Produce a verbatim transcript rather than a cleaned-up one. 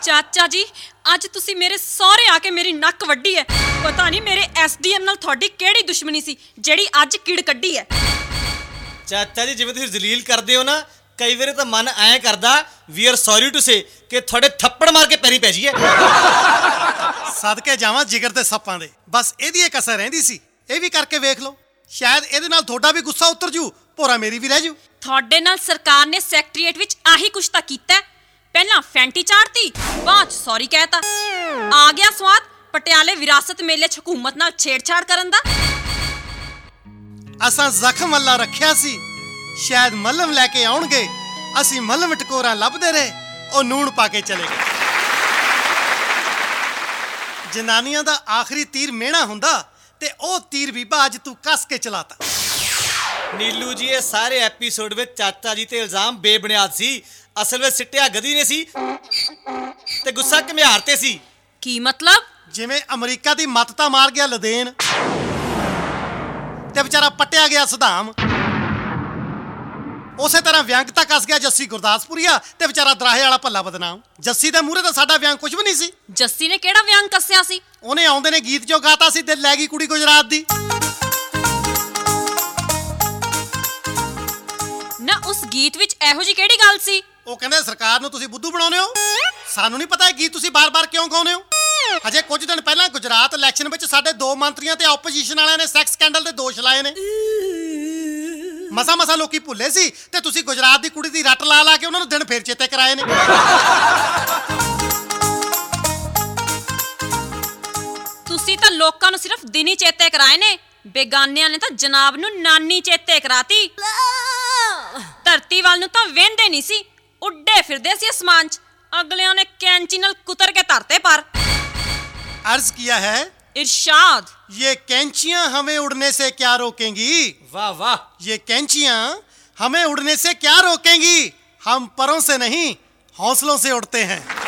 ਚਾਚਾ ਜੀ, ਅੱਜ ਤੁਸੀਂ ਮੇਰੇ ਸਹੁਰੇ ਆ ਕੇ ਮੇਰੀ ਨੱਕ ਵੱਢੀ ਹੈ। ਪਤਾ ਨਹੀਂ ਮੇਰੇ ਐਸਡੀਐਮ ਨਾਲ ਤੁਹਾਡੀ ਕਿਹੜੀ ਦੁਸ਼ਮਣੀ ਸੀ ਜਿਹੜੀ ਅੱਜ ਕਿੜ ਕੱਢੀ ਹੈ। ਚਾਚਾ ਜੀ, ਜਿਵੇਂ ਤੁਸੀਂ ਜ਼ਲੀਲ ਕਰਦੇ ਹੋ ਨਾ, ਕਈ ਵਾਰੀ ਤਾਂ ਮਨ ਐਂ ਕਰਦਾ we are sorry to say ਕਿ ਤੁਹਾਡੇ ਥੱਪੜ ਮਾਰ ਕੇ ਪੈਰੀ ਪੈ ਜਾਈਏ। ਸਦਕੇ ਜਾਵਾਂ ਜਿਗਰ ਤੇ ਸੱਪਾਂ ਦੇ, ਬਸ ਇਹਦੀ ਇੱਕ ਅਸਰ ਰਹਿੰਦੀ ਸੀ। ਇਹ ਵੀ ਕਰਕੇ ਵੇਖ ਲਓ, ਸ਼ਾਇਦ ਇਹਦੇ ਨਾਲ ਤੁਹਾਡਾ ਵੀ ਗੁੱਸਾ ਉਤਰ ਜੂ, ਭੋਰਾ ਮੇਰੀ ਵੀ ਰਹਿ ਜੂ। ਤੁਹਾਡੇ ਨਾਲ ਸਰਕਾਰ ਨੇ ਸੈਕਟਰੀਏਟ ਵਿੱਚ ਆਹੀ ਕੁਛ ਤਾਂ ਕੀਤਾ। ਪਹਿਲਾਂ ਫੈਂਟੀ ਚਾੜਤੀ, ਬਾਅਦ ਚ ਸੌਰੀ ਕਹਿਤਾ। ਆ ਗਿਆ ਸਵਾਦ ਪਟਿਆਲੇ ਵਿਰਾਸਤ ਮੇਲੇ ਚ ਹਕੂਮਤ ਨਾਲ ਛੇੜਛਾੜ ਕਰਨ ਦਾ। ਅਸਾਂ ਜ਼ਖਮ ਅੱਲਾ ਰੱਖਿਆ ਸੀ, ਸ਼ਾਇਦ ਮੱਲਮ ਲੈ ਕੇ ਆਉਣਗੇ। ਅਸੀਂ ਮੱਲਮ ਟਕੋਰਾਂ ਲੱਭਦੇ ਰਹੇ, ਉਹ ਨੂਣ ਪਾ ਕੇ ਚਲੇ ਗਏ। ਜਨਾਨੀਆਂ ਦਾ ਆਖਰੀ ਤੀਰ ਮਿਹਣਾ ਹੁੰਦਾ ਤੇ ਉਹ ਤੀਰ ਬੀਬਾ ਅੱਜ ਤੂੰ ਕੱਸ ਕੇ ਚਲਾਤਾ। ਨੀਲੂ ਜੀ, ਇਹ ਸਾਰੇ ਐਪੀਸੋਡ ਵਿੱਚ ਚਾਚਾ ਜੀ ਤੇ ਇਲਜ਼ਾਮ ਬੇਬੁਨਿਆਦ ਸੀ। ਅਸਲ ਵਿੱਚ ਸਿੱਟਿਆ ਗਦੀ ਨੇ ਸੀ ਤੇ ਗੁੱਸਾ ਘੁਮਿਆਰ ਤੇ ਸੀ। ਕੀ ਮਤਲਬ? ਜਿਵੇਂ ਅਮਰੀਕਾ ਦੀ ਮੱਤ ਤਾਂ ਮਾਰ ਗਿਆ ਲਦੇਨ ਤੇ ਵਿਚਾਰਾ ਪੱਟਿਆ ਗਿਆ ਸਦਾਮ, ਉਸੇ ਤਰ੍ਹਾਂ ਵਿਅੰਗ ਤਾਂ ਕੱਸ ਗਿਆ ਜੱਸੀ ਗੁਰਦਾਸਪੁਰੀਆ ਤੇ ਵਿਚਾਰਾ ਦਰਾਹੇ ਵਾਲਾ ਭੱਲਾ ਬਦਨਾਮ। ਜੱਸੀ ਦੇ ਮੂਹਰੇ ਤਾਂ ਸਾਡਾ ਵਿਅੰਗ ਕੁਝ ਵੀ ਨਹੀਂ ਸੀ। ਜੱਸੀ ਨੇ ਕਿਹੜਾ ਵਿਅੰਗ ਕੱਸਿਆ ਸੀ? ਉਹਨੇ ਆਉਂਦੇ ਨੇ ਗੀਤ ਜੋ ਗਾਤਾ ਸੀ, ਦਿਲ ਲੈ ਗਈ ਕੁੜੀ ਗੁਜਰਾਤ ਦੀ। ਨਾ ਉਸ ਗੀਤ ਵਿੱਚ ਇਹੋ ਜੀ ਕਿਹੜੀ ਗੱਲ ਸੀ? ਉਹ ਕਹਿੰਦੇ ਸਰਕਾਰ ਨੂੰ ਤੁਸੀਂ ਬੁੱਧੂ ਬਣਾਉਂਦੇ ਹੋ। ਸਾਨੂੰ ਨਹੀਂ ਪਤਾ ਇਹ ਗੀਤ ਤੁਸੀਂ ਬਾਰ-ਬਾਰ ਕਿਉਂ ਗਾਉਂਦੇ ਹੋ। ਹਜੇ ਕੁਝ ਦਿਨ ਪਹਿਲਾਂ ਗੁਜਰਾਤ ਇਲੈਕਸ਼ਨ ਵਿੱਚ ਸਾਡੇ ਦੋ ਮੰਤਰੀਆਂ ਤੇ ਆਪੋਜੀਸ਼ਨ ਵਾਲਿਆਂ ਨੇ ਸੈਕਸ ਸਕੈਂਡਲ ਦੇ ਦੋਸ਼ ਲਾਏ ਨੇ। ਮਸਾ ਮਸਾ ਲੋਕੀ ਭੁੱਲੇ ਸੀ ਤੇ ਤੁਸੀਂ ਗੁਜਰਾਤ ਦੀ ਕੁੜੀ ਦੀ ਰੱਟ ਲਾ ਲਾ ਕੇ ਉਹਨਾਂ ਨੂੰ ਦਿਨ ਫੇਰ ਚੇਤੇ ਕਰਾਏ ਨੇ। ਤੁਸੀਂ ਤਾਂ ਲੋਕਾਂ ਨੂੰ ਸਿਰਫ ਦਿਨੀ ਚੇਤੇ ਕਰਾਏ ਨੇ, ਬੇਗਾਨਿਆਂ ਨੇ ਤਾਂ ਜਨਾਬ ਨੂੰ ਨਾਨੀ ਚੇਤੇ ਕਰਾਤੀ। ਧਰਤੀ ਵੱਲ ਨੂੰ ਤਾਂ ਵੇਂਦੇ ਨਹੀਂ ਸੀ, ਉੱਡੇ ਫਿਰਦੇ ਸੀ ਅਸਮਾਨ 'ਚ। ਅਗਲਿਆਂ ਨੇ ਕੈਂਚੀ ਨਾਲ ਕੁਤਰ ਕੇ ਧਰਤੇ ਪਰ। अर्ज किया है इरशाद, ये कैंचियां हमें उड़ने से क्या रोकेंगी। वाह वाह। ये कैंचियां हमें उड़ने से क्या रोकेंगी, हम परों से नहीं हौसलों से उड़ते हैं।